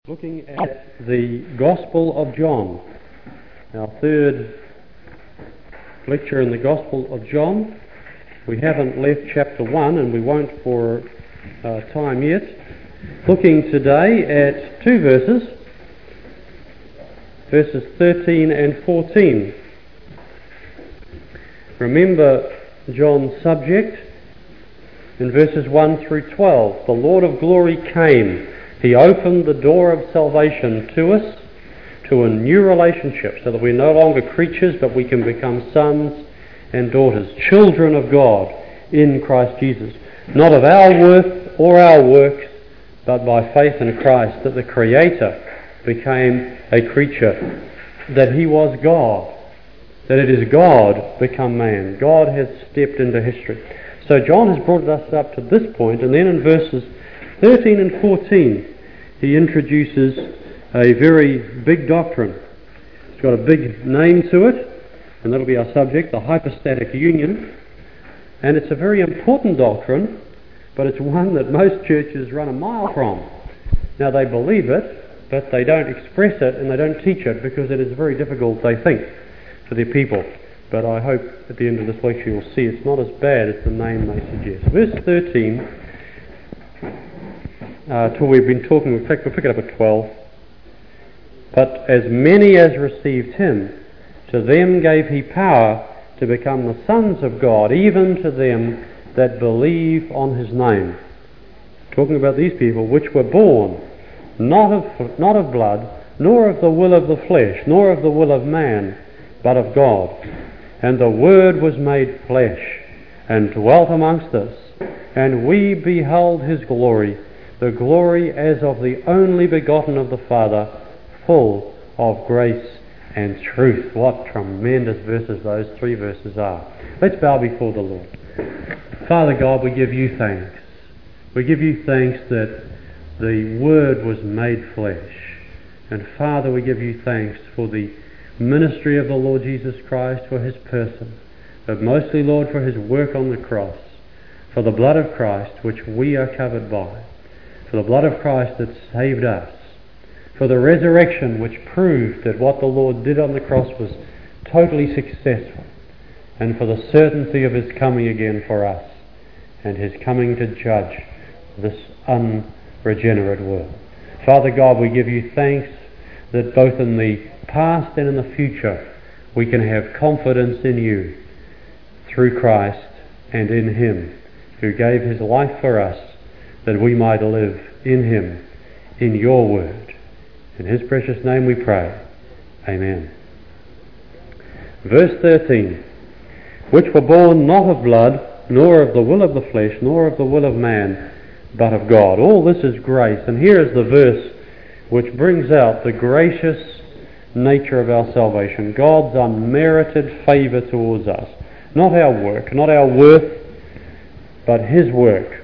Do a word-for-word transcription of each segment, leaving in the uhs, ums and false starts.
Looking at the Gospel of John, our third lecture in the Gospel of John. We haven't left chapter one, and we won't for uh, time yet. Looking today at two verses, verses thirteen and fourteen. Remember John's subject in verses one through twelve. The Lord of glory came. He opened the door of salvation to us, to a new relationship, so that we're no longer creatures, but we can become sons and daughters, children of God in Christ Jesus. Not of our worth or our works, but by faith in Christ, that the Creator became a creature, that He was God, that it is God become man. God has stepped into history. So John has brought us up to this point, and then in verses thirteen and fourteen, he introduces a very big doctrine. It's got a big name to it, and that'll be our subject, the hypostatic union. And it's a very important doctrine, but it's one that most churches run a mile from. Now, they believe it, but they don't express it, and they don't teach it, because it is very difficult, they think, for their people. But I hope at the end of this lecture you'll see it's not as bad as the name may suggest. Verse thirteen, Uh, till we've been talking, in fact we'll pick it up at twelve. But as many as received him, to them gave he power to become the sons of God, even to them that believe on his name. Talking about these people, which were born not of, not of blood, nor of the will of the flesh, nor of the will of man, but of God. And the Word was made flesh, and dwelt amongst us, and we beheld his glory, the glory as of the only begotten of the Father, full of grace and truth. What tremendous verses those three verses are. Let's bow before the Lord. Father God, we give you thanks. We give you thanks that the Word was made flesh. And Father, we give you thanks for the ministry of the Lord Jesus Christ, for his person, but mostly, Lord, for his work on the cross, for the blood of Christ which we are covered by, for the blood of Christ that saved us, for the resurrection which proved that what the Lord did on the cross was totally successful, and for the certainty of his coming again for us, and his coming to judge this unregenerate world. Father God, we give you thanks that both in the past and in the future we can have confidence in you through Christ and in him, who gave his life for us, that we might live in him, in your word. In his precious name we pray. Amen. Verse thirteen, which were born not of blood, nor of the will of the flesh, nor of the will of man, but of God. All this is grace. And here is the verse which brings out the gracious nature of our salvation. God's unmerited favour towards us. Not our work, not our worth, but his work.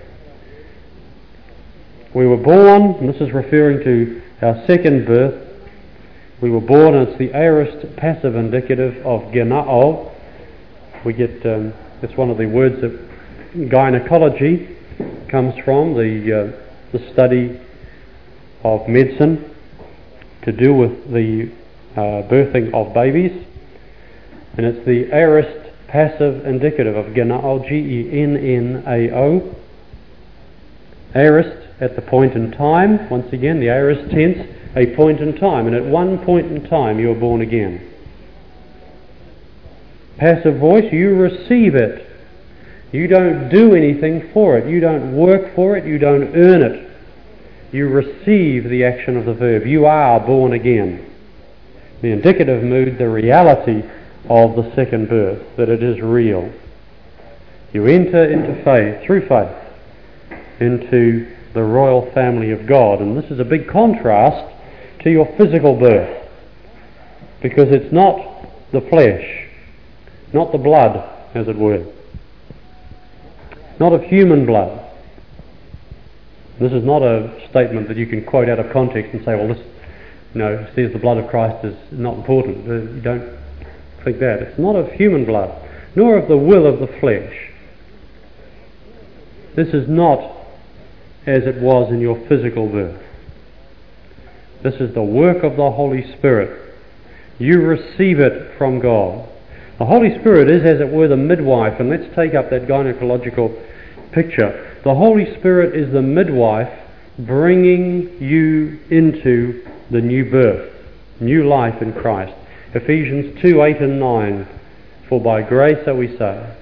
We were born, and this is referring to our second birth, we were born, and it's the aorist passive indicative of genao. We get, um, it's one of the words that gynecology comes from, the, uh, the study of medicine to do with the uh, birthing of babies. And it's the aorist passive indicative of genao, G E N N A O. Aorist at the point in time, once again the aorist tense, a point in time, and at one point in time you are born again. Passive voice, you receive it. You don't do anything for it. You don't work for it. You don't earn it. You receive the action of the verb. You are born again. The indicative mood, the reality of the second birth, that it is real. You enter into faith, through faith, into the royal family of God. And this is a big contrast to your physical birth, because it's not the flesh, not the blood, as it were, not of human blood. This is not a statement that you can quote out of context and say, well, this, you know, says the blood of Christ is not important. Uh, you don't think that. It's not of human blood, nor of the will of the flesh. This is not as it was in your physical birth. This is the work of the Holy Spirit. You receive it from God. The Holy Spirit is, as it were, the midwife, and let's take up that gynecological picture. The Holy Spirit is the midwife bringing you into the new birth, new life in Christ. Ephesians two, eight and nine, for by grace are we saved,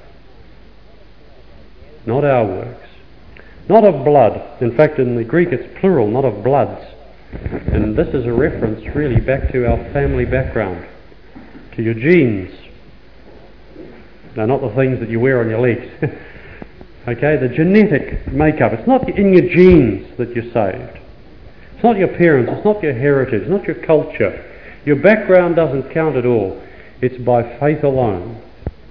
not our works, not of blood. In fact, in the Greek it's plural, not of bloods. And this is a reference really back to our family background, to your genes. Now, not the things that you wear on your legs. Okay, the genetic makeup. It's not in your genes that you're saved. It's not your parents, it's not your heritage, it's not your culture. Your background doesn't count at all. It's by faith alone.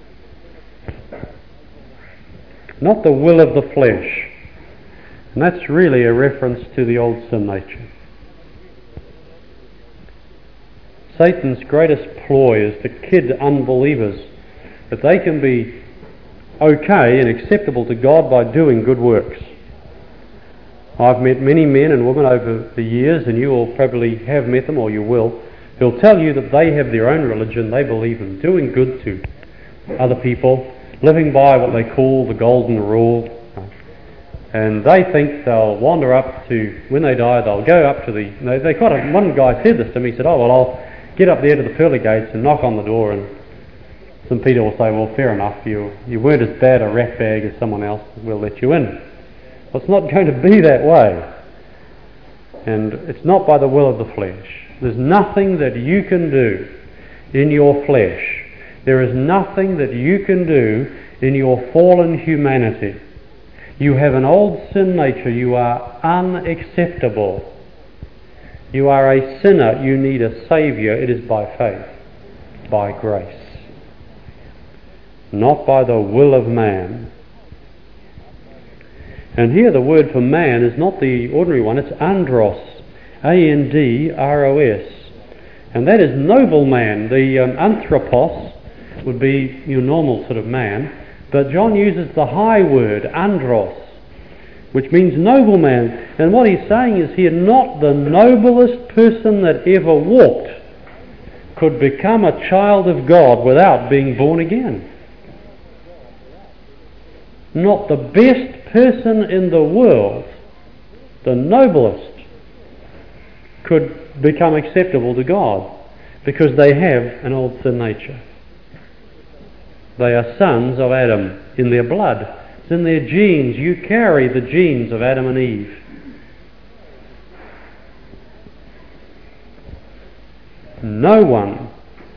Not the will of the flesh. And that's really a reference to the old sin nature. Satan's greatest ploy is to kid unbelievers that they can be okay and acceptable to God by doing good works. I've met many men and women over the years, and you will probably have met them, or you will, who'll tell you that they have their own religion. They believe in doing good to other people, living by what they call the golden rule, and they think they'll wander up to, when they die, they'll go up to the, they, they quite a, one guy said this to me, he said, oh well, I'll get up there to the pearly gates and knock on the door, and some Peter will say, well, fair enough, you you weren't as bad a ratbag as someone else, we'll let you in. Well, it's not going to be that way. And it's not by the will of the flesh. There's nothing that you can do in your flesh. There is nothing that you can do in your fallen humanity. You have an old sin nature. You are unacceptable. You are a sinner. You need a Saviour. It is by faith, by grace, not by the will of man. And here the word for man is not the ordinary one, it's andros, A N D R O S. And that is noble man. The um, anthropos would be your normal sort of man, but John uses the high word, andros, which means noble man. And what he's saying is here, not the noblest person that ever walked could become a child of God without being born again. Not the best person in the world, the noblest, could become acceptable to God because they have an old sin nature. They are sons of Adam in their blood. It's in their genes. You carry the genes of Adam and Eve. No one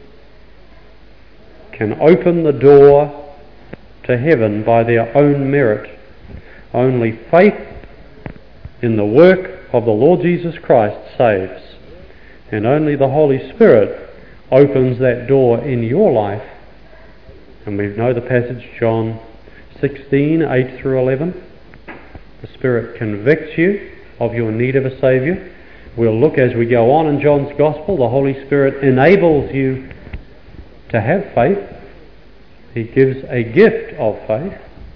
can open the door to heaven by their own merit. Only faith in the work of the Lord Jesus Christ saves, and only the Holy Spirit opens that door in your life. And we know the passage, John sixteen, eight through eleven. The Spirit convicts you of your need of a Saviour. We'll look as we go on in John's Gospel. The Holy Spirit enables you to have faith. He gives a gift of faith.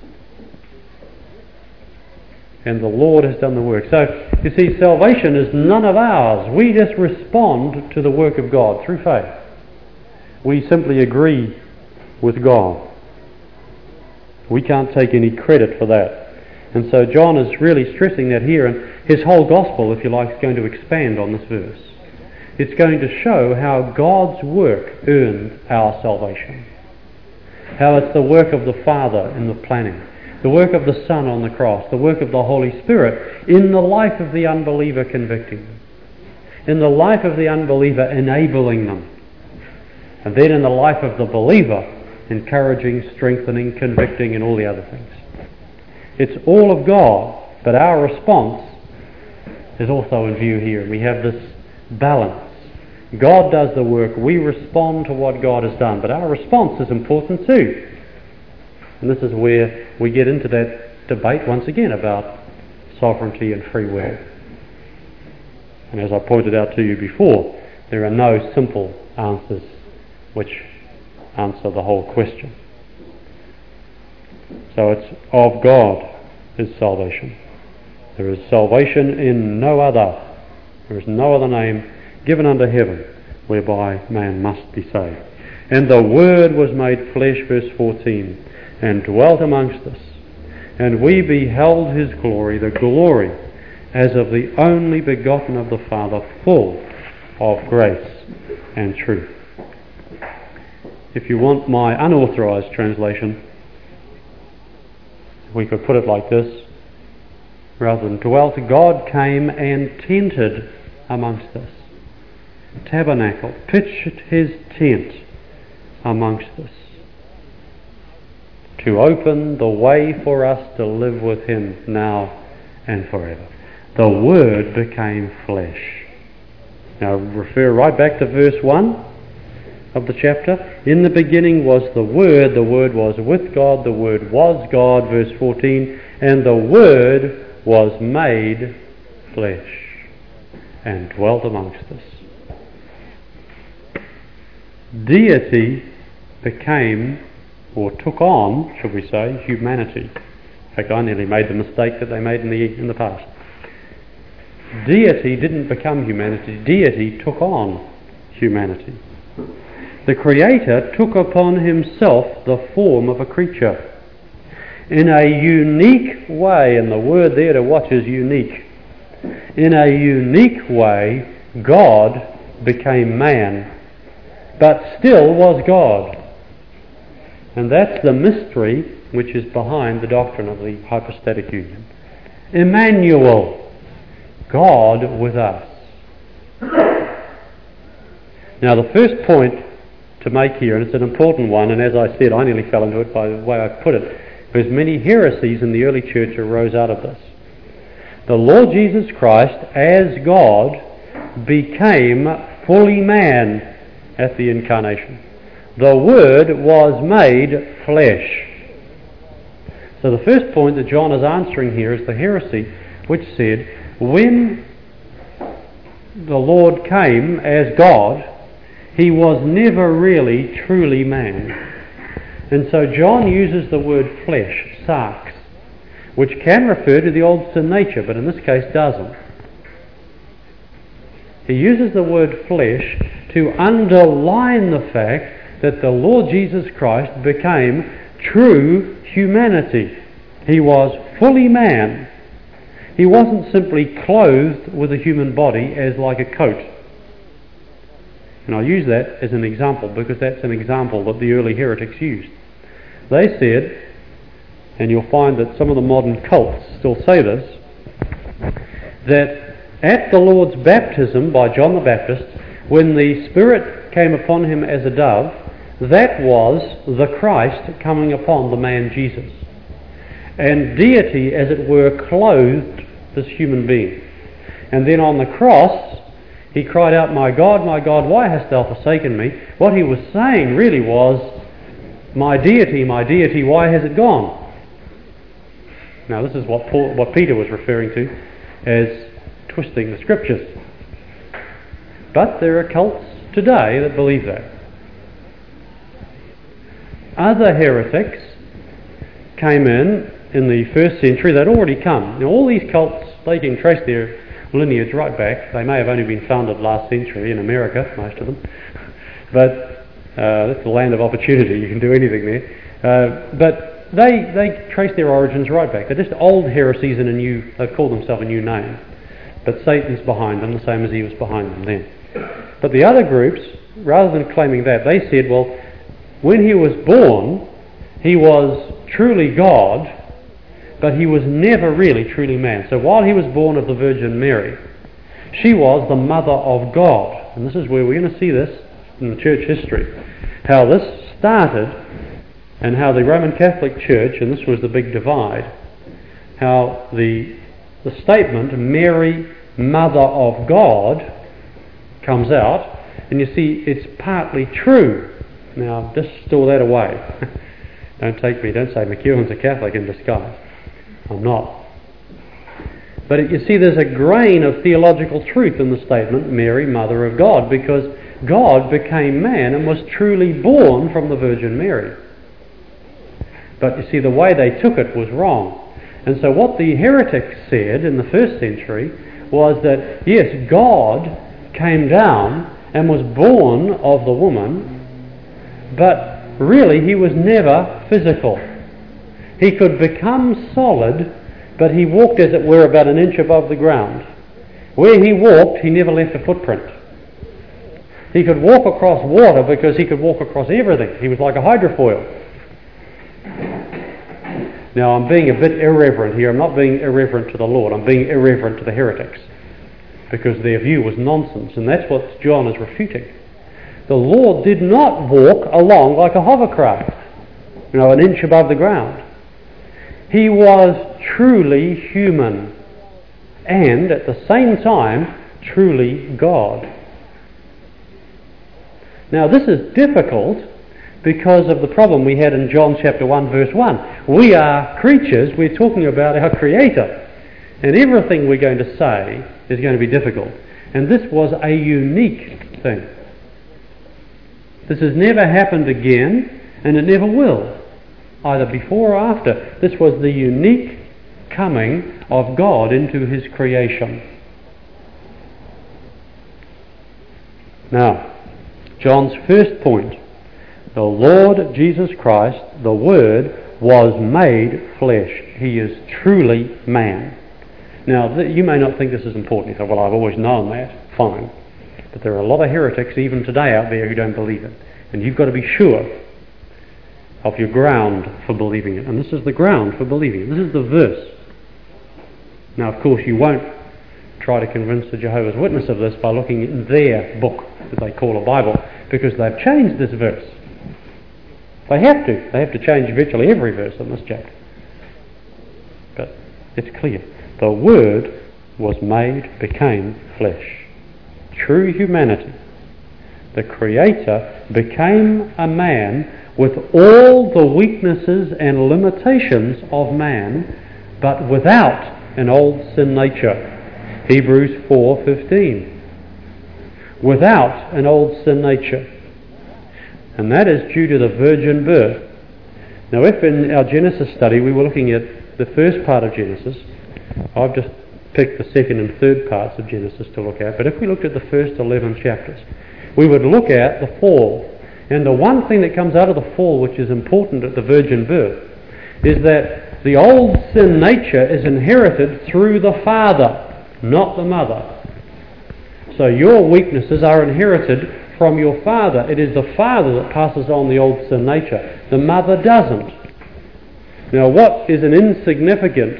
And the Lord has done the work. So, you see, salvation is none of ours. We just respond to the work of God through faith. We simply agree with God. We can't take any credit for that. And so John is really stressing that here, and his whole gospel, if you like, is going to expand on this verse. It's going to show how God's work earned our salvation. How it's the work of the Father in the planning, the work of the Son on the cross, the work of the Holy Spirit in the life of the unbeliever convicting them, in the life of the unbeliever enabling them, and then in the life of the believer encouraging, strengthening, convicting, and all the other things. It's all of God, but our response is also in view here, and we have this balance. God does the work, we respond to what God has done, but our response is important too. And this is where we get into that debate once again about sovereignty and free will. And as I pointed out to you before, there are no simple answers which answer the whole question. So it's of God is salvation. There is salvation in no other. There is no other name given under heaven whereby man must be saved. And the Word was made flesh, verse fourteen, and dwelt amongst us. And we beheld his glory, the glory as of the only begotten of the Father, full of grace and truth. If you want my unauthorized translation, we could put it like this. Rather than dwelt, God came and tented amongst us. Tabernacle, pitched his tent amongst us, to open the way for us to live with him now and forever. The Word became flesh. Now refer right back to verse one of the chapter. In the beginning was the Word, the Word was with God, the Word was God, verse fourteen, and the Word was made flesh and dwelt amongst us. Deity became, or took on, should we say, humanity. In fact, I nearly made the mistake that they made in the in the past. Deity didn't become humanity. Deity took on humanity. The Creator took upon himself the form of a creature in a unique way, and the word there to watch is unique. In a unique way, God became man, but still was God. And that's the mystery which is behind the doctrine of the hypostatic union. Emmanuel, God with us. Now the first point to make here, and it's an important one, and as I said, I nearly fell into it by the way I put it, because many heresies in the early church arose out of this. The Lord Jesus Christ, as God, became fully man at the incarnation. The Word was made flesh. So the first point that John is answering here is the heresy which said, when the Lord came as God, he was never really truly man. And so John uses the word flesh, sarx, which can refer to the old sin nature, but in this case doesn't. He uses the word flesh to underline the fact that the Lord Jesus Christ became true humanity. He was fully man. He wasn't simply clothed with a human body as like a coat. And I'll use that as an example because that's an example that the early heretics used. They said, and you'll find that some of the modern cults still say this, that at the Lord's baptism by John the Baptist, when the Spirit came upon him as a dove, that was the Christ coming upon the man Jesus. And deity, as it were, clothed this human being. And then on the cross, he cried out, "My God, my God, why hast thou forsaken me?" What he was saying really was, "My deity, my deity, why has it gone?" Now this is what Paul, what Peter was referring to as twisting the scriptures. But there are cults today that believe that. Other heretics came in in the first century. They'd already come. Now all these cults, they can trace their lineage right back. They may have only been founded last century in America, most of them. But uh, that's the land of opportunity. You can do anything there. Uh, but they they trace their origins right back. They're just old heresies in a new, they've called themselves a new name. But Satan's behind them, the same as he was behind them then. But the other groups, rather than claiming that, they said, well, when he was born, he was truly God, but he was never really truly man. So while he was born of the Virgin Mary, she was the mother of God. And this is where we're going to see this in the church history. How this started and how the Roman Catholic Church, and this was the big divide, how the, the statement, Mary, Mother of God, comes out, and you see it's partly true. Now, just store that away. Don't take me, don't say McEwen's a Catholic in disguise. I'm not. But you see there's a grain of theological truth in the statement, Mary, Mother of God, because God became man and was truly born from the Virgin Mary. But you see the way they took it was wrong. And so what the heretics said in the first century was that, yes, God came down and was born of the woman, but really he was never physical. He could become solid, but he walked, as it were, about an inch above the ground. Where he walked, he never left a footprint. He could walk across water because he could walk across everything. He was like a hydrofoil. Now, I'm being a bit irreverent here. I'm not being irreverent to the Lord. I'm being irreverent to the heretics, because their view was nonsense, and that's what John is refuting. The Lord did not walk along like a hovercraft, you know, an inch above the ground. He was truly human, and at the same time, truly God. Now, this is difficult because of the problem we had in John chapter one verse one. We are creatures, we're talking about our Creator, and everything we're going to say is going to be difficult. And this was a unique thing. This has never happened again, and it never will, either before or after. This was the unique coming of God into His creation. Now, John's first point: the Lord Jesus Christ, the Word, was made flesh. He is truly man. Now, th- you may not think this is important. You say, well, I've always known that. Fine. But there are a lot of heretics even today out there who don't believe it. And you've got to be sure of your ground for believing it. And this is the ground for believing it. This is the verse. Now, of course, you won't try to convince the Jehovah's Witness of this by looking in their book that they call a Bible, because they've changed this verse. They have to. They have to change virtually every verse in this chapter. But it's clear. The Word was made, became flesh. True humanity. The Creator became a man with all the weaknesses and limitations of man, but without an old sin nature. Hebrews four fifteen. Without an old sin nature. And that is due to the virgin birth. Now, if in our Genesis study we were looking at the first part of Genesis, I've just picked the second and third parts of Genesis to look at, but if we looked at the first eleven chapters, we would look at the fall. And the one thing that comes out of the fall, which is important at the virgin birth, is that the old sin nature is inherited through the father, not the mother. So your weaknesses are inherited from your father. It is the father that passes on the old sin nature. The mother doesn't. Now, what is an insignificant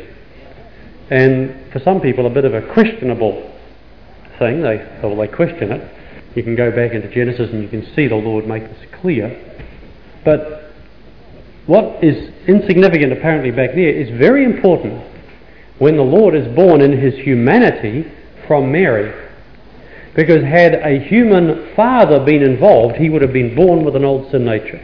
and for some people a bit of a questionable thing, they, well, they question it. You can go back into Genesis and you can see the Lord make this clear. But what is insignificant apparently back there is very important when the Lord is born in His humanity from Mary. Because had a human father been involved, He would have been born with an old sin nature.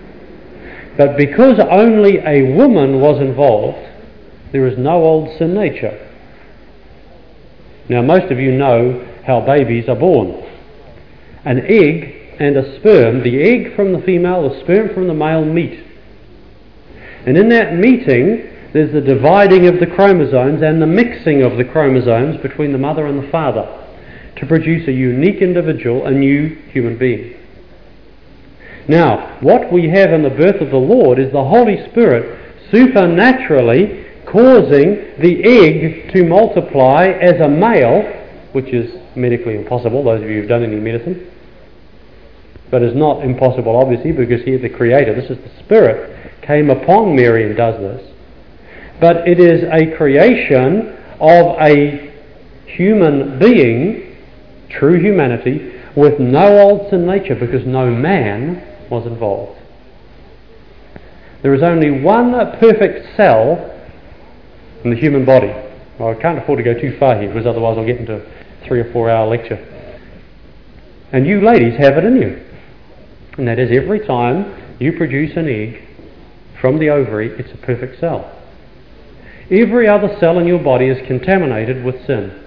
But because only a woman was involved, there is no old sin nature. Now, most of you know how babies are born. An egg and a sperm, the egg from the female, the sperm from the male meet. And in that meeting, there's the dividing of the chromosomes and the mixing of the chromosomes between the mother and the father to produce a unique individual, a new human being. Now, what we have in the birth of the Lord is the Holy Spirit supernaturally causing the egg to multiply as a male, which is medically impossible, those of you who've done any medicine. But it's not impossible, obviously, because He is the Creator. This is the Spirit came upon Mary and does this. But it is a creation of a human being, true humanity, with no old sin nature, because no man was involved. There is only one perfect cell in the human body. Well, I can't afford to go too far here, because otherwise I'll get into a three or four hour lecture. And you ladies have it in you. And that is, every time you produce an egg from the ovary, it's a perfect cell. Every other cell in your body is contaminated with sin.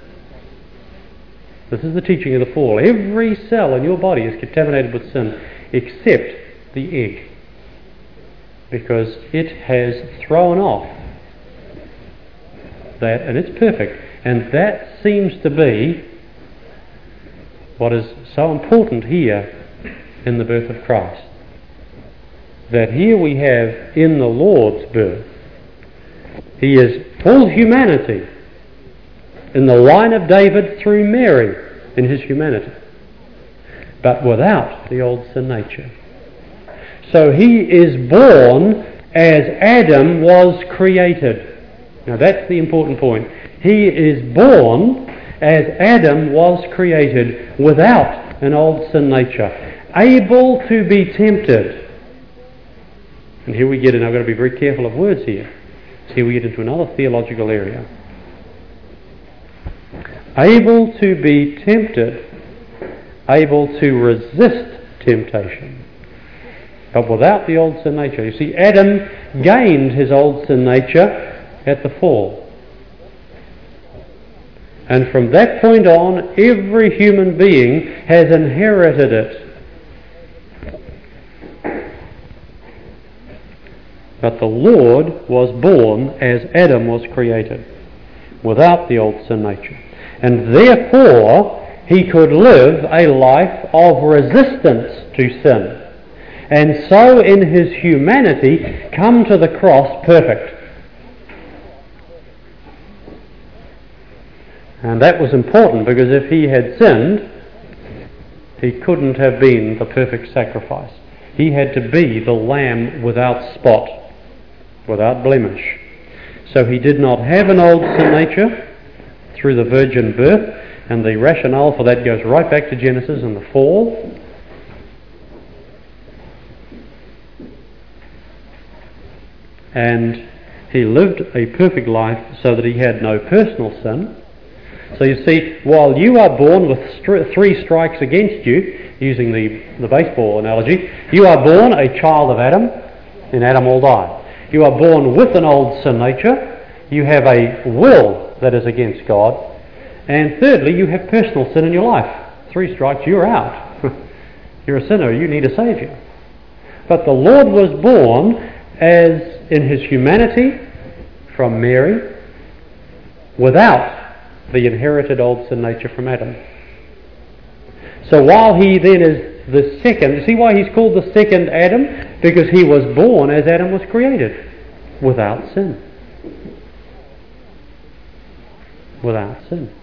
This is the teaching of the fall. Every cell in your body is contaminated with sin, except the egg, because it has thrown off that, and it's perfect. And that seems to be what is so important here in the birth of Christ. That here we have in the Lord's birth, he is full humanity in the line of David through Mary in his humanity, but without the old sin nature. So he is born as Adam was created. Now that's the important point. He is born as Adam was created, without an old sin nature, able to be tempted. And here we get, and I've got to be very careful of words here. So here we get into another theological area. Able to be tempted, able to resist temptation, but without the old sin nature. You see, Adam gained his old sin nature at the fall. And from that point on, every human being has inherited it. But the Lord was born as Adam was created, without the old sin nature. And therefore, he could live a life of resistance to sin. And so in his humanity, come to the cross perfect. And that was important, because if he had sinned, he couldn't have been the perfect sacrifice. He had to be the lamb without spot, without blemish. So he did not have an old sin nature through the virgin birth, and the rationale for that goes right back to Genesis and the fall. And he lived a perfect life so that he had no personal sin. So you see, while you are born with stri- three strikes against you, using the, the baseball analogy, you are born a child of Adam, in Adam will die. You are born with an old sin nature, you have a will that is against God, and thirdly, you have personal sin in your life. Three strikes, you're out. You're a sinner, you need a Saviour. But the Lord was born as in his humanity from Mary, without the inherited old sin nature from Adam. So while he then is the second, see why he's called the second Adam? Because he was born as Adam was created, without sin. Without sin.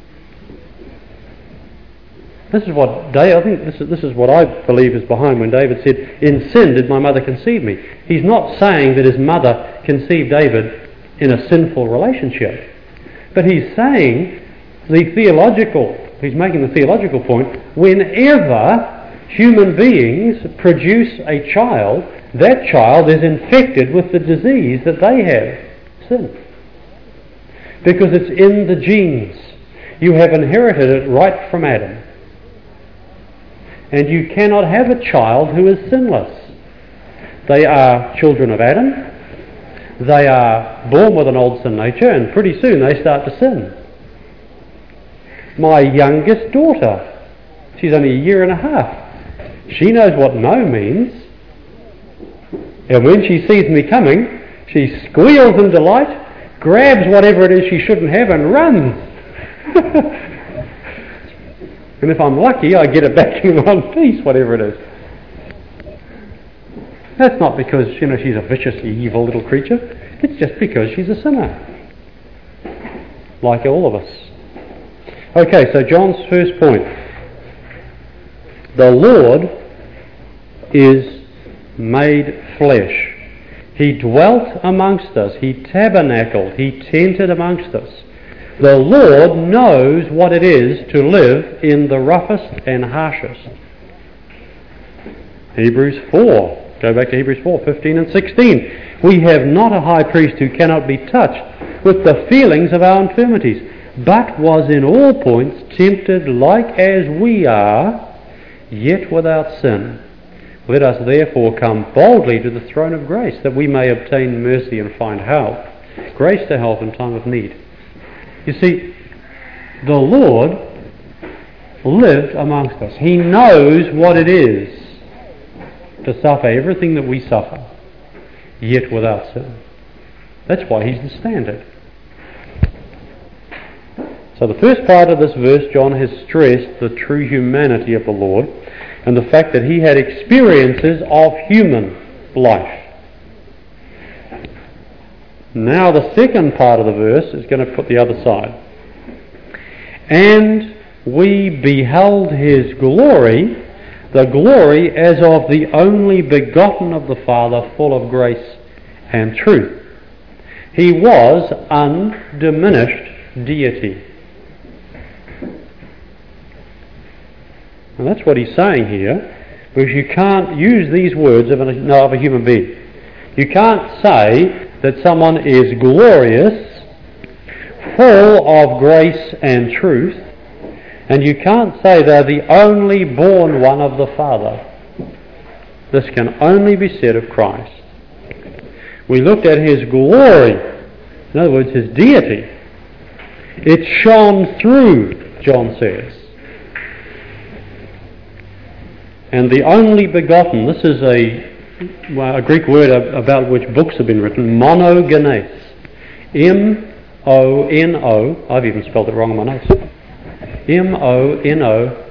This is what David, I think this is, this is what I believe is behind when David said, "In sin did my mother conceive me." He's not saying that his mother conceived David in a sinful relationship, but he's saying the theological, he's making the theological point, whenever human beings produce a child, that child is infected with the disease that they have, sin. Because it's in the genes. You have inherited it right from Adam. And you cannot have a child who is sinless. They are children of Adam. They are born with an old sin nature, and pretty soon they start to sin. My youngest daughter, she's only a year and a half. She knows what no means. And when she sees me coming, she squeals in delight, grabs whatever it is she shouldn't have and runs. And if I'm lucky, I get it back in one piece, whatever it is. That's not because, you know, she's a viciously evil little creature. It's just because she's a sinner. Like all of us. Okay, so John's first point. The Lord is made flesh. He dwelt amongst us. He tabernacled. He tented amongst us. The Lord knows what it is to live in the roughest and harshest. Hebrews four. Go back to Hebrews four, fifteen and sixteen. We have not a high priest who cannot be touched with the feelings of our infirmities, but was in all points tempted like as we are, yet without sin. Let us therefore come boldly to the throne of grace, that we may obtain mercy and find help, grace to help in time of need. You see, the Lord lived amongst us. He knows what it is to suffer everything that we suffer, yet without sin. That's why he's the standard. So the first part of this verse, John has stressed the true humanity of the Lord and the fact that he had experiences of human life. Now the second part of the verse is going to put the other side. And we beheld his glory, the glory as of the only begotten of the Father, full of grace and truth. He was undiminished deity. And that's what he's saying here, because you can't use these words of, an, no, of a human being. You can't say that someone is glorious, full of grace and truth, and you can't say they're the only born one of the Father. This can only be said of Christ. We looked at his glory, in other words, his deity. It shone through, John says. And the only begotten, this is a Well, a Greek word about which books have been written, monogenes. M O N O, I've even spelled it wrong in my notes. M O N O,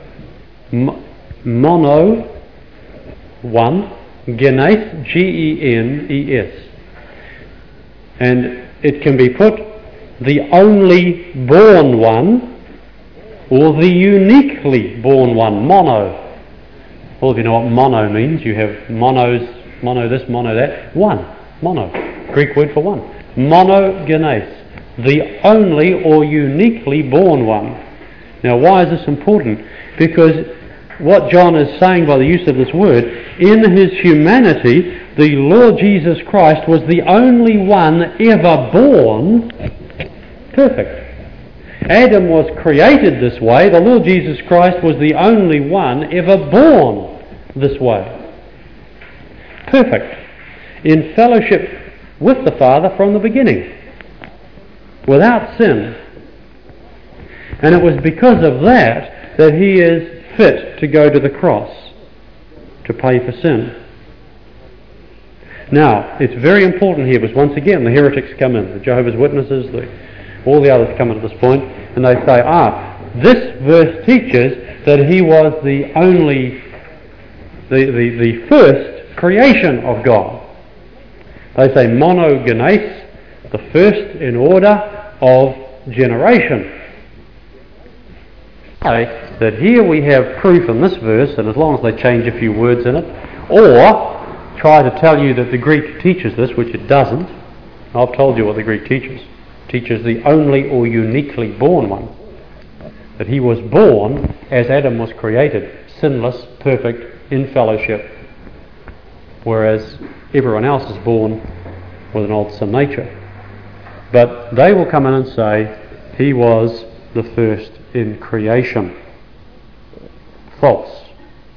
mono, one, genes, G E N E S. And it can be put the only born one, or the uniquely born one, mono. All of you know what mono means. You have monos, mono this, mono that. One. Mono. Greek word for one. Monogenes. The only or uniquely born one. Now why is this important? Because what John is saying by the use of this word, in his humanity, the Lord Jesus Christ was the only one ever born perfect. Adam was created this way. The Lord Jesus Christ was the only one ever born this way. Perfect. In fellowship with the Father from the beginning. Without sin. And it was because of that that he is fit to go to the cross to pay for sin. Now, it's very important here because once again the heretics come in. The Jehovah's Witnesses, the all the others come in at this point, and they say, ah, this verse teaches that he was the only, the, the, the first creation of God. They say monogenes, the first in order of generation. Okay, that here we have proof in this verse, and as long as they change a few words in it, or try to tell you that the Greek teaches this, which it doesn't. I've told you what the Greek teaches. Teaches the only or uniquely born one. That he was born as Adam was created, sinless, perfect, in fellowship, whereas everyone else is born with an old sin nature. But they will come in and say he was the first in creation. False.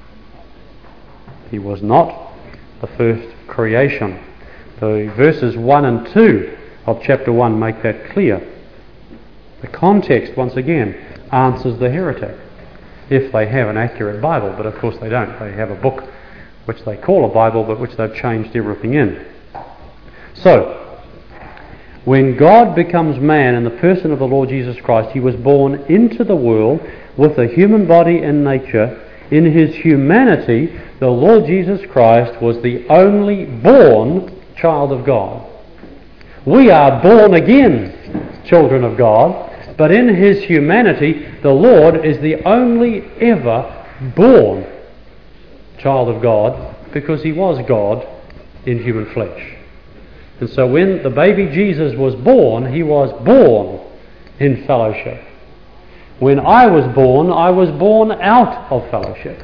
He was not the first creation. The verses one and two of chapter one make that clear. The context, once again, answers the heretic, if they have an accurate Bible, but of course they don't. They have a book which they call a Bible, but which they've changed everything in. So, when God becomes man in the person of the Lord Jesus Christ, he was born into the world with a human body and nature. In his humanity, the Lord Jesus Christ was the only born child of God. We are born again children of God, but in his humanity, the Lord is the only ever born child of God, because he was God in human flesh. And so when the baby Jesus was born, he was born in fellowship. When I was born, I was born out of fellowship.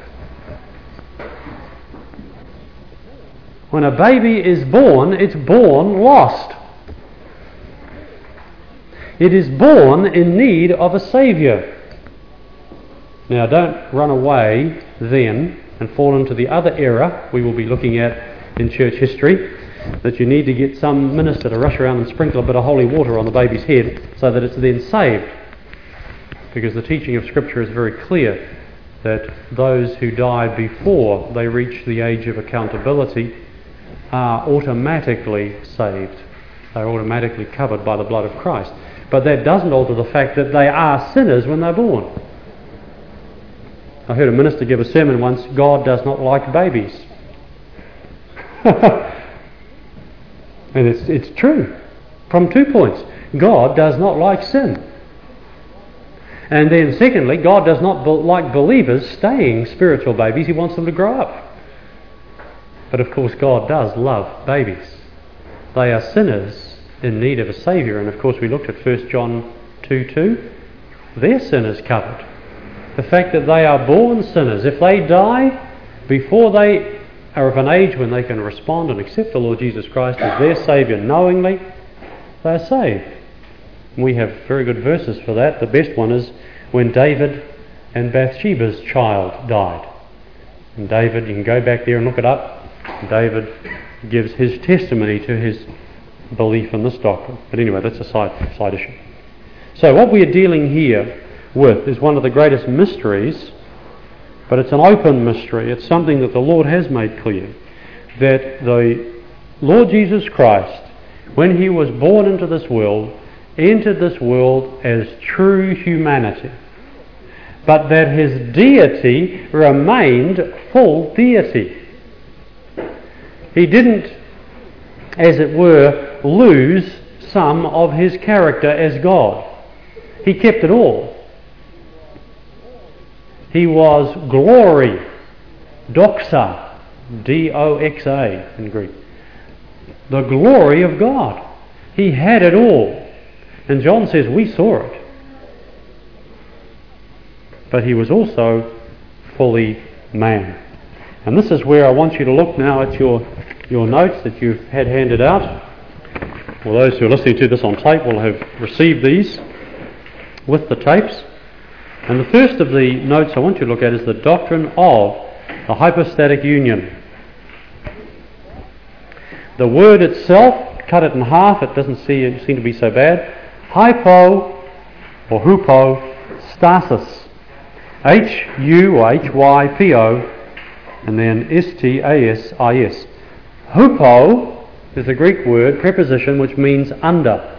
When a baby is born, it's born lost. It is born in need of a Saviour. Now don't run away then and fall into the other error we will be looking at in church history, that you need to get some minister to rush around and sprinkle a bit of holy water on the baby's head so that it's then saved. Because the teaching of Scripture is very clear that those who died before they reach the age of accountability are automatically saved. They're automatically covered by the blood of Christ. But that doesn't alter the fact that they are sinners when they're born. I heard a minister give a sermon once, God does not like babies. And it's, it's true, from two points. God does not like sin. And then secondly, God does not be- like believers staying spiritual babies. He wants them to grow up. But of course God does love babies. They are sinners in need of a Saviour. And of course we looked at First John two two. Their sin is covered. The fact that they are born sinners. If they die before they are of an age when they can respond and accept the Lord Jesus Christ as their Saviour knowingly, they are saved. We have very good verses for that. The best one is when David and Bathsheba's child died. And David, you can go back there and look it up. David gives his testimony to his belief in this doctrine. But anyway, that's a side, side issue. So what we are dealing here with is one of the greatest mysteries, but it's an open mystery. It's something that the Lord has made clear, that the Lord Jesus Christ, when he was born into this world, entered this world as true humanity, but that his deity remained full deity. He didn't, as it were, lose some of his character as God. He kept it all. He was glory, doxa, D O X A in Greek. The glory of God. He had it all. And John says we saw it. But he was also fully man. And this is where I want you to look now at your, your notes that you've had handed out. Well, those who are listening to this on tape will have received these with the tapes. And the first of the notes I want you to look at is the doctrine of the hypostatic union. The word itself, cut it in half, it doesn't see, seem to be so bad. Hypo, or hupo, stasis. H U or H Y P O, and then S T A S I S. Hupo is a Greek word, preposition, which means under.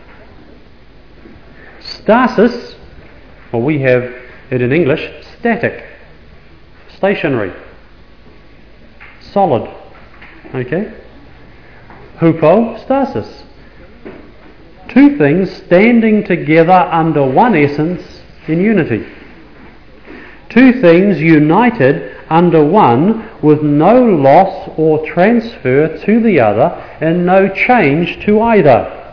Stasis, well, we have it in English, static, stationary, solid. Okay? Hypostasis. Two things standing together under one essence in unity. Two things united under one with no loss or transfer to the other and no change to either.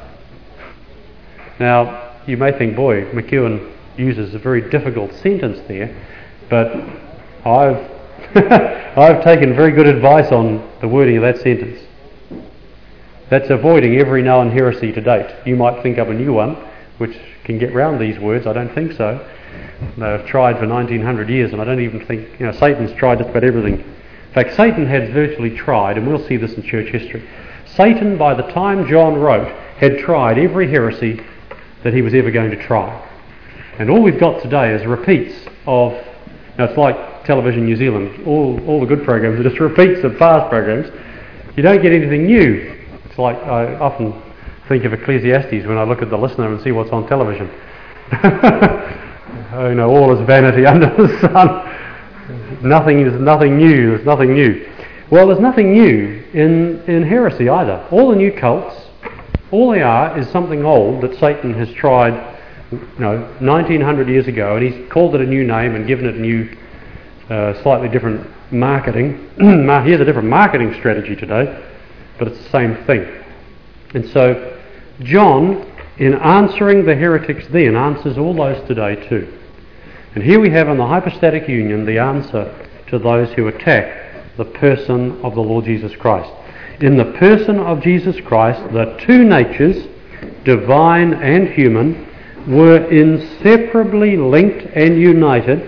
Now, you may think, boy, McEwen uses a very difficult sentence there, but I've I've taken very good advice on the wording of that sentence. That's avoiding every known heresy to date. You might think up a new one which can get round these words. I don't think so. They've tried for nineteen hundred years, and I don't even think, you know, Satan's tried just about everything. In fact, Satan had virtually tried, and we'll see this in church history. Satan, by the time John wrote, had tried every heresy that he was ever going to try. And all we've got today is repeats of, now it's like Television New Zealand, all, all the good programs are just repeats of past programs. You don't get anything new. It's like, I often think of Ecclesiastes when I look at the listener and see what's on television. Oh, you know, all is vanity under the sun. Nothing is nothing new. There's nothing new. Well, there's nothing new in, in heresy either. All the new cults, all they are is something old that Satan has tried, you know, nineteen hundred years ago, and he's called it a new name and given it a new, uh, slightly different marketing. He has a different marketing strategy today, but it's the same thing. And so, John, in answering the heretics then, answers all those today too. And here we have in the hypostatic union the answer to those who attack the person of the Lord Jesus Christ. In the person of Jesus Christ, the two natures, divine and human, were inseparably linked and united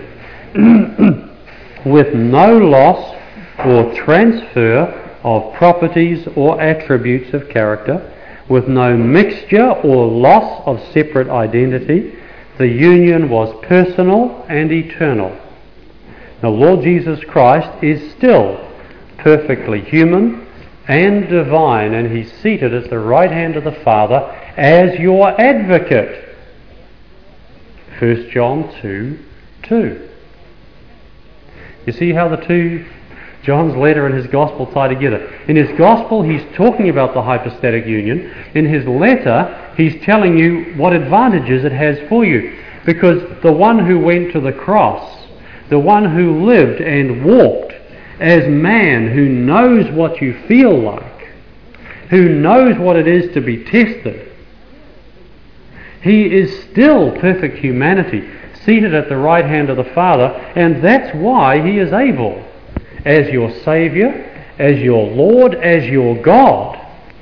with no loss or transfer of properties or attributes of character, with no mixture or loss of separate identity. The union was personal and eternal. Now, Lord Jesus Christ is still perfectly human, and divine, and he's seated at the right hand of the Father as your advocate. First John two two. You see how the two, John's letter and his gospel, tie together. In his gospel he's talking about the hypostatic union. In his letter he's telling you what advantages it has for you. Because the one who went to the cross, the one who lived and walked as man, who knows what you feel like, who knows what it is to be tested, he is still perfect humanity, seated at the right hand of the Father, and that's why he is able, as your Saviour, as your Lord, as your God,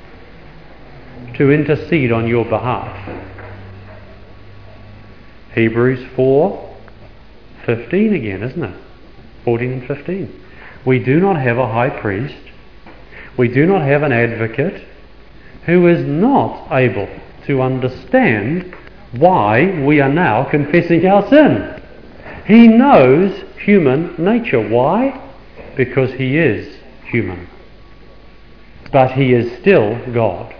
to intercede on your behalf. Hebrews four fifteen again, isn't it? fourteen and fifteen. We do not have a high priest, we do not have an advocate who is not able to understand why we are now confessing our sin. He knows human nature. Why? Because he is human. But he is still God.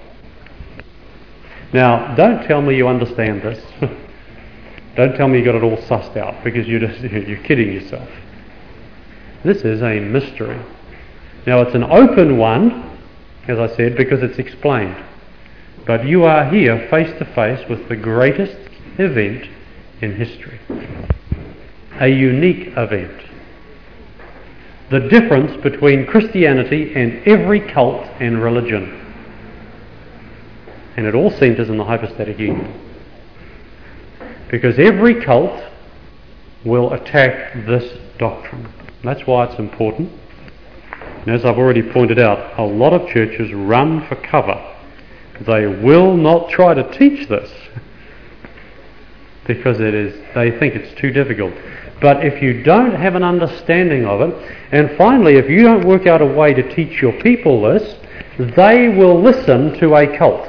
Now, don't tell me you understand this. Don't tell me you got it all sussed out, because you're just, you're kidding yourself. This is a mystery. Now, it's an open one, as I said, because it's explained. But you are here face to face with the greatest event in history. A unique event. The difference between Christianity and every cult and religion. And it all centres in the hypostatic union. Because every cult will attack this doctrine. That's why it's important. And as I've already pointed out, a lot of churches run for cover. They will not try to teach this because it is, they think it's too difficult. But if you don't have an understanding of it, and finally if you don't work out a way to teach your people this, they will listen to a cult.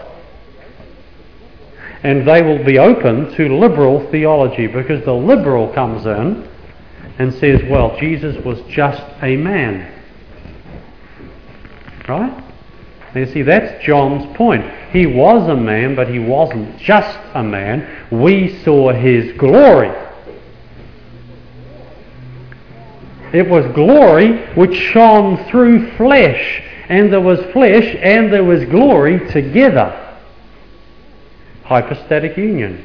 And they will be open to liberal theology, because the liberal comes in and says, well, Jesus was just a man. Right? And you see, that's John's point. He was a man, but he wasn't just a man. We saw his glory. It was glory which shone through flesh. And there was flesh and there was glory together. Hypostatic union.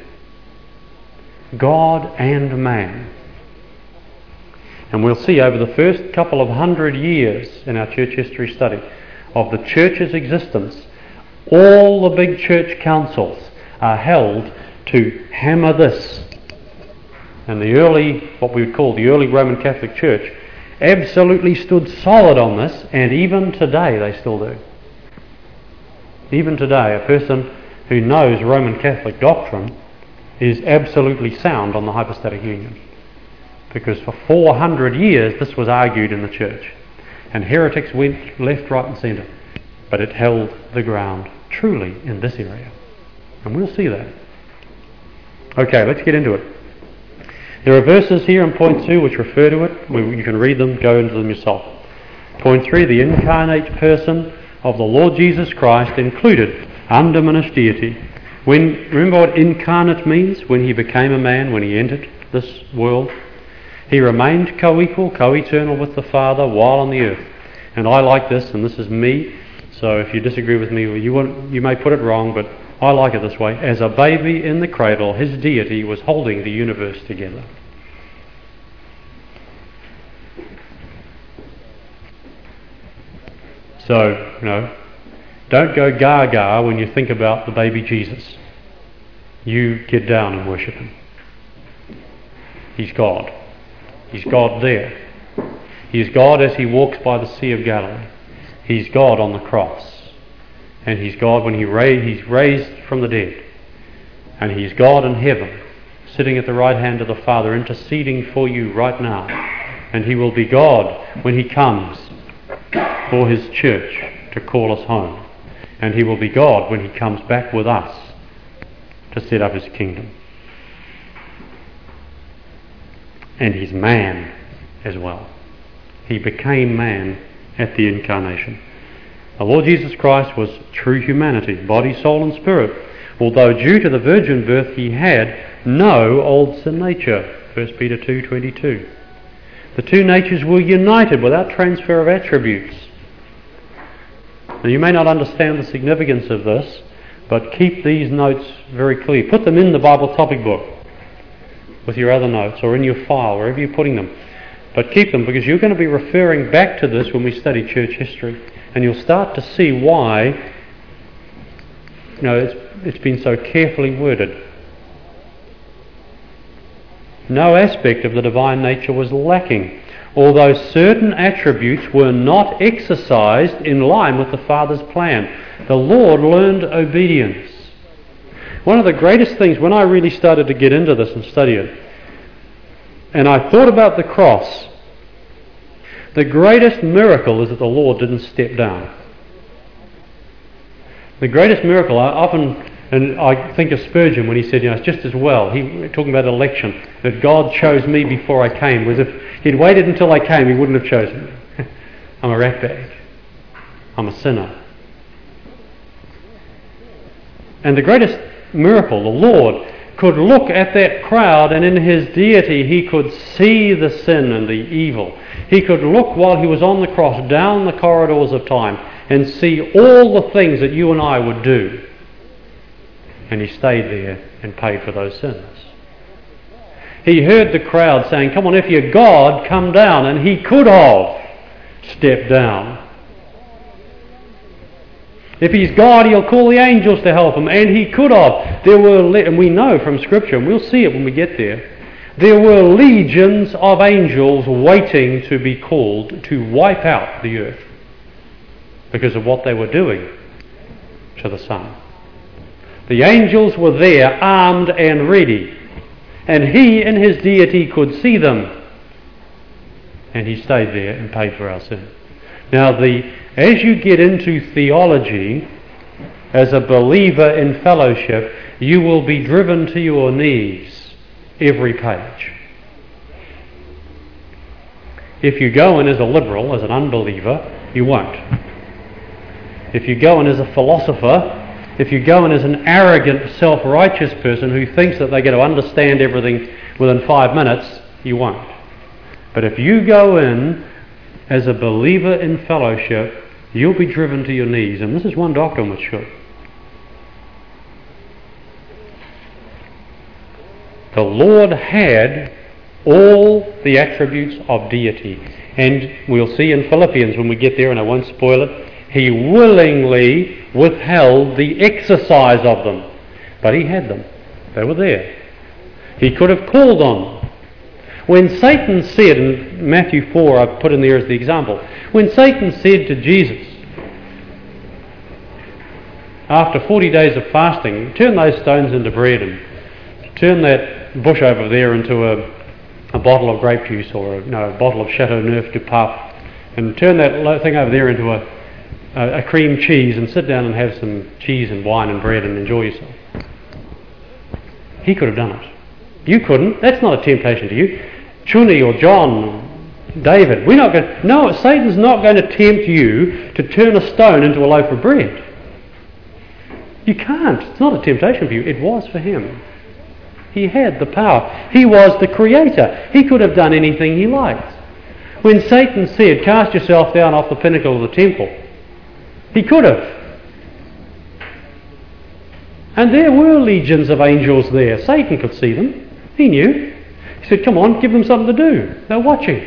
God and man. And we'll see over the first couple of hundred years in our church history study of the church's existence, all the big church councils are held to hammer this. And the early, what we would call the early Roman Catholic Church, absolutely stood solid on this, and even today they still do. Even today, a person who knows Roman Catholic doctrine is absolutely sound on the hypostatic union. Because for four hundred years this was argued in the church. And heretics went left, right and centre. But it held the ground truly in this area. And we'll see that. Okay, let's get into it. There are verses here in point two which refer to it. You can read them, go into them yourself. Point three, the incarnate person of the Lord Jesus Christ included undiminished deity. When, remember what incarnate means? When he became a man, when he entered this world. He remained co-equal, co-eternal with the Father while on the earth. And I like this, and this is me, so if you disagree with me, you, want, you may put it wrong, but I like it this way. As a baby in the cradle, his deity was holding the universe together. So, you know, don't go gaga when you think about the baby Jesus. You get down and worship him. He's God. He's God there. He's God as he walks by the Sea of Galilee. He's God on the cross. And he's God when he ra- he's raised from the dead. And he's God in heaven, sitting at the right hand of the Father, interceding for you right now. And he will be God when he comes for his church to call us home. And he will be God when he comes back with us to set up his kingdom. And he's man as well. He became man at the incarnation. The Lord Jesus Christ was true humanity, body, soul and spirit, although due to the virgin birth he had no old sin nature, First Peter two twenty-two. The two natures were united without transfer of attributes. Now you may not understand the significance of this, but keep these notes very clear. Put them in the Bible topic book with your other notes, or in your file, wherever you're putting them. But keep them, because you're going to be referring back to this when we study church history, and you'll start to see why, you know, it's, it's been so carefully worded. No aspect of the divine nature was lacking, although certain attributes were not exercised in line with the Father's plan. The Lord learned obedience. One of the greatest things, when I really started to get into this and study it, and I thought about the cross, the greatest miracle is that the Lord didn't step down. The greatest miracle, I often, and I think of Spurgeon when he said, you know, it's just as well, he talking about election, that God chose me before I came, was if he'd waited until I came, he wouldn't have chosen me. I'm a ratbag. I'm a sinner. And the greatest miracle, the Lord could look at that crowd, and in his deity he could see the sin and the evil. He could look while he was on the cross down the corridors of time and see all the things that you and I would do. And he stayed there and paid for those sins. He heard the crowd saying, come on, if you're God, come down. And he could have stepped down. If he's God, he'll call the angels to help him. And he could have. There were, le- and we know from Scripture, and we'll see it when we get there, there were legions of angels waiting to be called to wipe out the earth because of what they were doing to the Son. The angels were there, armed and ready. And he in his deity could see them. And he stayed there and paid for our sin. Now, the as you get into theology, as a believer in fellowship, you will be driven to your knees every page. If you go in as a liberal, as an unbeliever, you won't. If you go in as a philosopher, if you go in as an arrogant, self-righteous person who thinks that they're going to understand everything within five minutes, you won't. But if you go in as a believer in fellowship, you'll be driven to your knees. And this is one doctrine which should. The Lord had all the attributes of deity. And we'll see in Philippians when we get there, and I won't spoil it, he willingly withheld the exercise of them. But he had them. They were there. He could have called on them. When Satan said, in Matthew four, I've put in there as the example, when Satan said to Jesus, after forty days of fasting, turn those stones into bread and turn that bush over there into a, a bottle of grape juice, or a, no, a bottle of Chateauneuf du Pape, and turn that thing over there into a, a, a cream cheese, and sit down and have some cheese and wine and bread and enjoy yourself. He could have done it. You couldn't. That's not a temptation to you. Chuni or John, David, we're not going. No, Satan's not going to tempt you to turn a stone into a loaf of bread. You can't. It's not a temptation for you. It was for him. He had the power. He was the creator. He could have done anything he liked. When Satan said, cast yourself down off the pinnacle of the temple, he could have. And there were legions of angels there. Satan could see them. He knew. He said, come on, give them something to do. They're watching.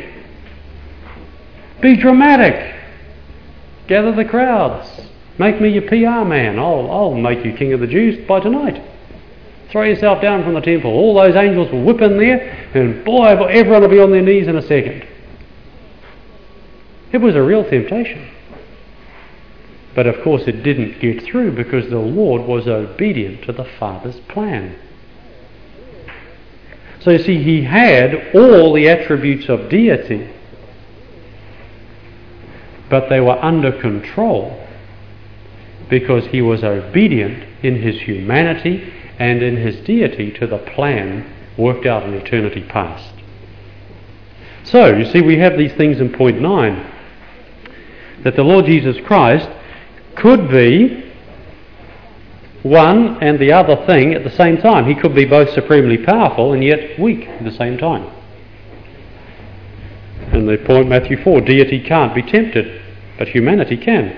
Be dramatic. Gather the crowds. Make me your P R man. I'll, I'll make you king of the Jews by tonight. Throw yourself down from the temple. All those angels will whip in there, and boy, everyone will be on their knees in a second. It was a real temptation. But of course it didn't get through because the Lord was obedient to the Father's plan. So you see, he had all the attributes of deity, but they were under control because he was obedient in his humanity and in his deity to the plan worked out in eternity past. So, you see, we have these things in point nine, that the Lord Jesus Christ could be one and the other thing at the same time. He could be both supremely powerful and yet weak at the same time. And the point Matthew four, deity can't be tempted, but humanity can.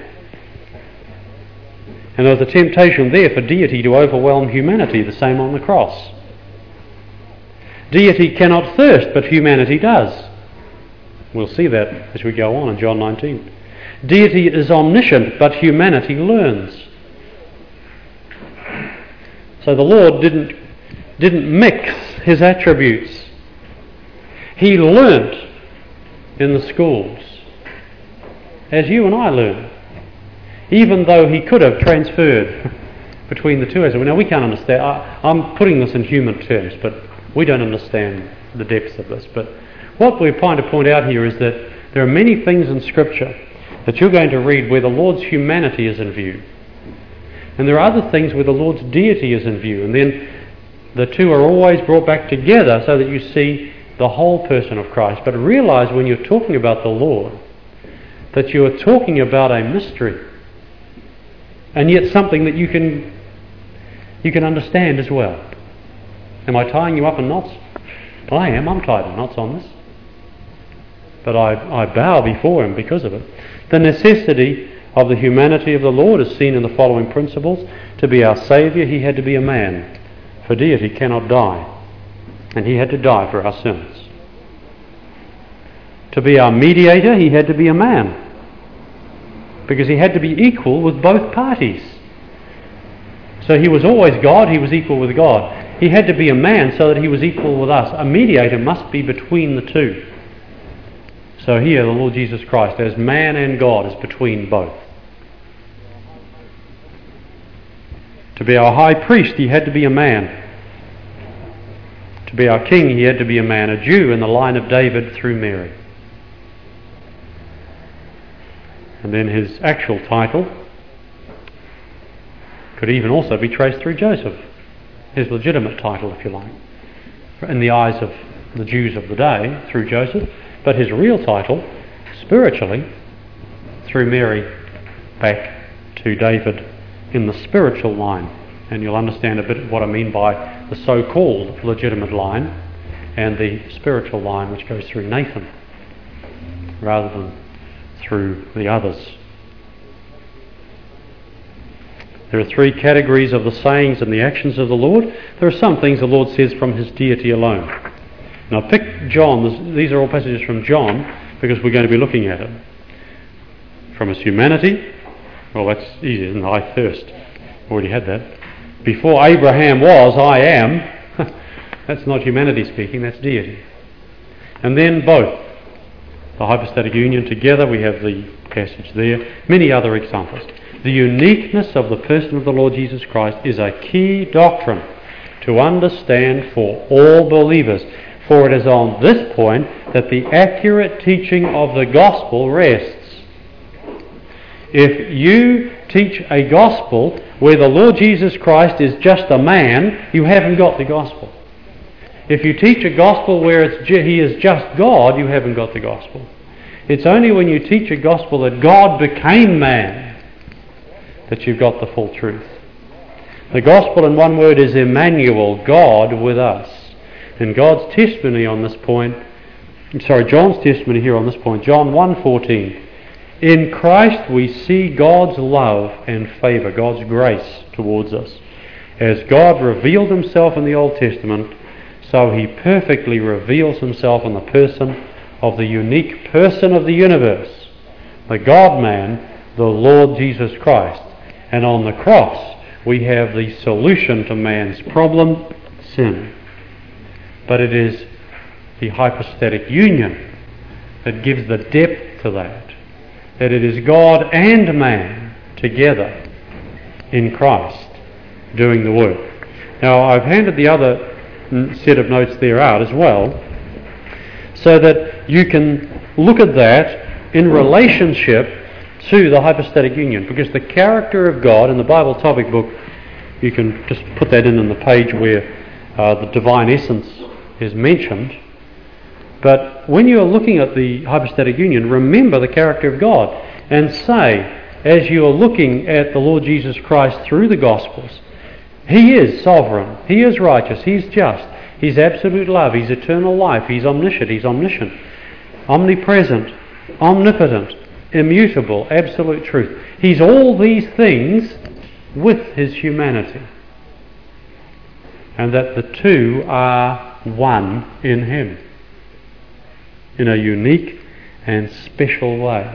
And there was a temptation there for deity to overwhelm humanity, the same on the cross. Deity cannot thirst, but humanity does. We'll see that as we go on in John nineteen. Deity is omniscient, but humanity learns. So the Lord didn't, didn't mix his attributes. He learnt in the schools, as you and I learn, even though he could have transferred between the two. As we know, we can't understand. I, I'm putting this in human terms, but we don't understand the depths of this. But what we're trying to point out here is that there are many things in Scripture that you're going to read where the Lord's humanity is in view. And there are other things where the Lord's deity is in view. And then the two are always brought back together so that you see the whole person of Christ. But realize when you're talking about the Lord that you are talking about a mystery, and yet something that you can you can understand as well. Am I tying you up in knots? I am. I'm tied in knots on this. But I, I bow before him because of it. The necessity of the humanity of the Lord is seen in the following principles. To be our Saviour, he had to be a man, for deity cannot die, and he had to die for our sins. To be our mediator, he had to be a man, because he had to be equal with both parties. So he was always God, he was equal with God. He had to be a man so that he was equal with us. A mediator must be between the two. So here the Lord Jesus Christ, as man and God, is between both. To be our high priest, he had to be a man. To be our king, he had to be a man, a Jew in the line of David through Mary. And then his actual title could even also be traced through Joseph. His legitimate title, if you like, in the eyes of the Jews of the day, through Joseph. But his real title, spiritually, through Mary, back to David in the spiritual line. And you'll understand a bit what I mean by the so-called legitimate line and the spiritual line which goes through Nathan rather than through the others. There are three categories of the sayings and the actions of the Lord. There are some things the Lord says from his deity alone. Now pick John. These are all passages from John because we're going to be looking at it. From his humanity, well, that's easy, isn't it? I thirst. Already had that. Before Abraham was, I am. That's not humanity speaking, that's deity. And then both. The hypostatic union together, we have the passage there. Many other examples. The uniqueness of the person of the Lord Jesus Christ is a key doctrine to understand for all believers. For it is on this point that the accurate teaching of the gospel rests. If you teach a gospel where the Lord Jesus Christ is just a man, you haven't got the gospel. If you teach a gospel where it's ju- he is just God, you haven't got the gospel. It's only when you teach a gospel that God became man that you've got the full truth. The gospel in one word is Emmanuel, God with us. And God's testimony on this point, I'm sorry, John's testimony here on this point, John one fourteen. In Christ we see God's love and favour, God's grace towards us. As God revealed himself in the Old Testament, so he perfectly reveals himself in the person of the unique person of the universe, the God-man, the Lord Jesus Christ. And on the cross we have the solution to man's problem, sin. But it is the hypostatic union that gives the depth to that. That it is God and man together in Christ doing the work. Now I've handed the other set of notes there out as well, so that you can look at that in relationship to the hypostatic union, because the character of God in the Bible topic book, you can just put that in on the page where uh, the divine essence is mentioned. But when you're looking at the hypostatic union, remember the character of God and say, as you are looking at the Lord Jesus Christ through the Gospels, He is sovereign, He is righteous, He's just, He's absolute love, He's eternal life, He's omniscient, He's omniscient, omnipresent, omnipotent, immutable, absolute truth. He's all these things with His humanity. And that the two are one in Him in a unique and special way.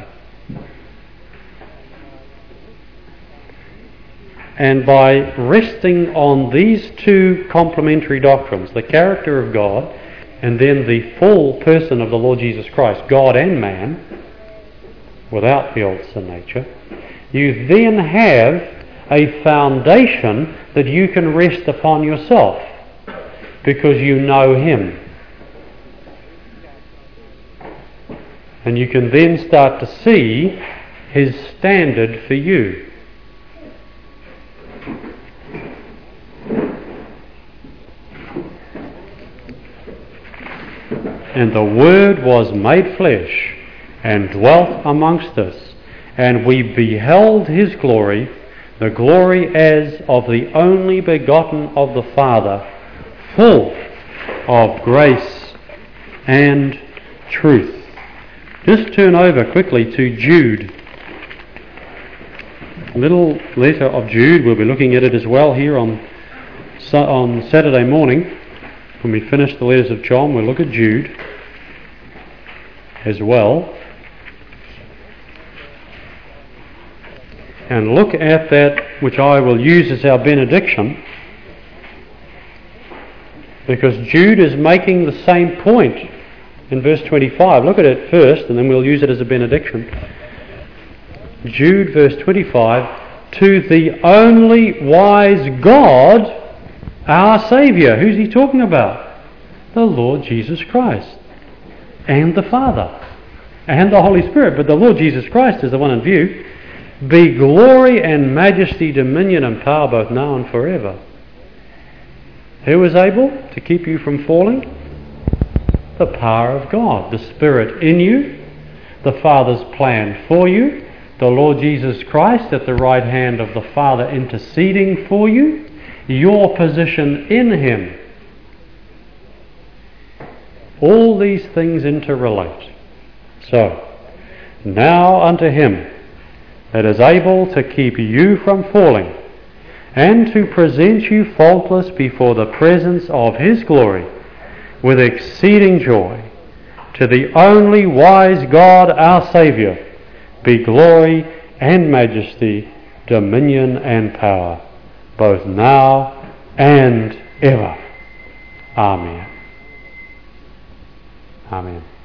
And by resting on these two complementary doctrines, the character of God and then the full person of the Lord Jesus Christ, God and man, without the old sin nature, you then have a foundation that you can rest upon yourself because you know Him. And you can then start to see His standard for you. And the Word was made flesh and dwelt amongst us, and we beheld His glory, the glory as of the only begotten of the Father, full of grace and truth. Just turn over quickly to Jude. A little letter of Jude. We'll be looking at it as well here on, on Saturday morning. When we finish the letters of John, we'll look at Jude as well. And look at that which I will use as our benediction, because Jude is making the same point in verse twenty-five. Look at it first and then we'll use it as a benediction. Jude verse twenty-five, to the only wise God, our Saviour. Who's he talking about? The Lord Jesus Christ and the Father and the Holy Spirit, but the Lord Jesus Christ is the one in view. Be glory and majesty, dominion and power both now and forever. Who is able to keep you from falling? The power of God, the Spirit in you, the Father's plan for you, the Lord Jesus Christ at the right hand of the Father interceding for you, your position in Him. All these things interrelate. So, now unto Him that is able to keep you from falling, and to present you faultless before the presence of His glory with exceeding joy, to the only wise God our Saviour, be glory and majesty, dominion and power, both now and ever. Amen. Amen.